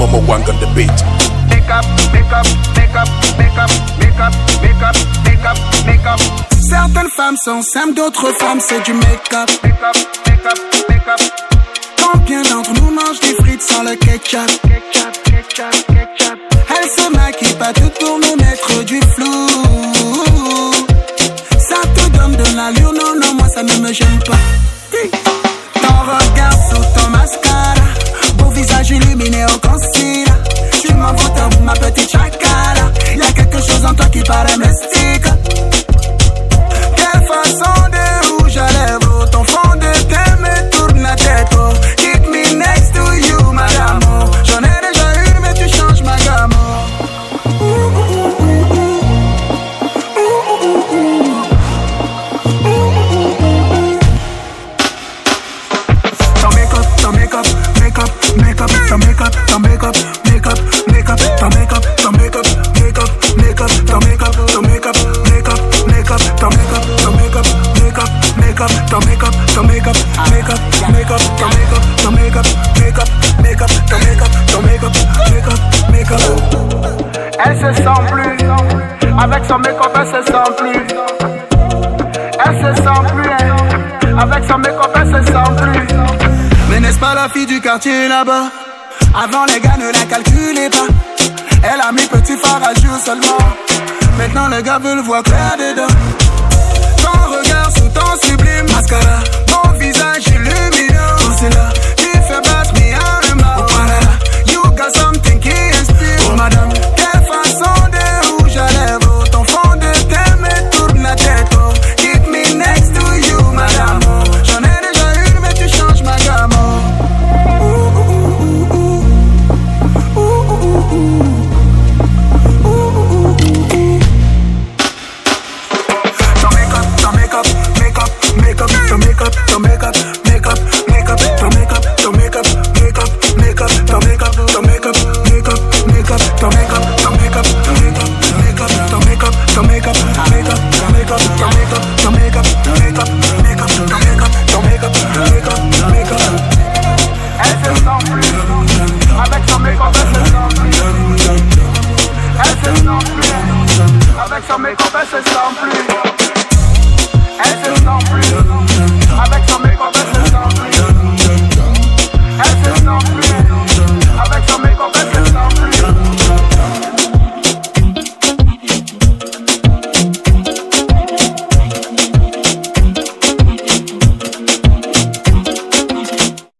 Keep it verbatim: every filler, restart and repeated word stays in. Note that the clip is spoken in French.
Momo Wang on the beat. Make up, make up, make up, make up, make up, make up, make up, make up. Certaines femmes sont simples, d'autres femmes c'est du make-up. Make-up, make-up, make-up. Combien d'entre nous mangent des frites sans le ketchup? Ketchup, ketchup, ketchup. Elles se maquillent pas toutes pour nous mettre du flou. Ça te donne de l'allure, non, non, moi ça ne me gêne pas. Ton regard sous ton mascara, beau visage illuminé au concealer. Tu m'envoûtes ma petite chakala. Y'a quelque chose en toi qui paraît mystique. Quelle façon de rouge à lèvres, ton fond de teint me tourne la tête. Oh, keep me next to you, madame. J'en ai déjà eu, mais tu changes ma gamme. Ton make-up, ton make-up, make-up, make-up, ton make-up, ton make-up, make-up, make-up, ton make-up, ton make-up, make-up, make-up, ton make-up, ton make-up, make-up, make-up, ton make-up, ton make-up, make-up, make-up, ton make-up, ton make-up, make-up, make-up, ton make-up, ton make-up, make-up, make-up, ton make-up, ton make-up, make-up, make-up. Elle se sent plus, avec son make-up elle se sent plus. Elle se sent plus, hein. Avec son make-up elle se sent plus. Mais n'est-ce pas la fille du quartier là-bas? Avant les gars ne la calculez pas. Elle a mis petit phare à jour seulement. Maintenant les gars veulent voir clair dedans. Ton regard sous ton sublime mascara, mon visage illuminé.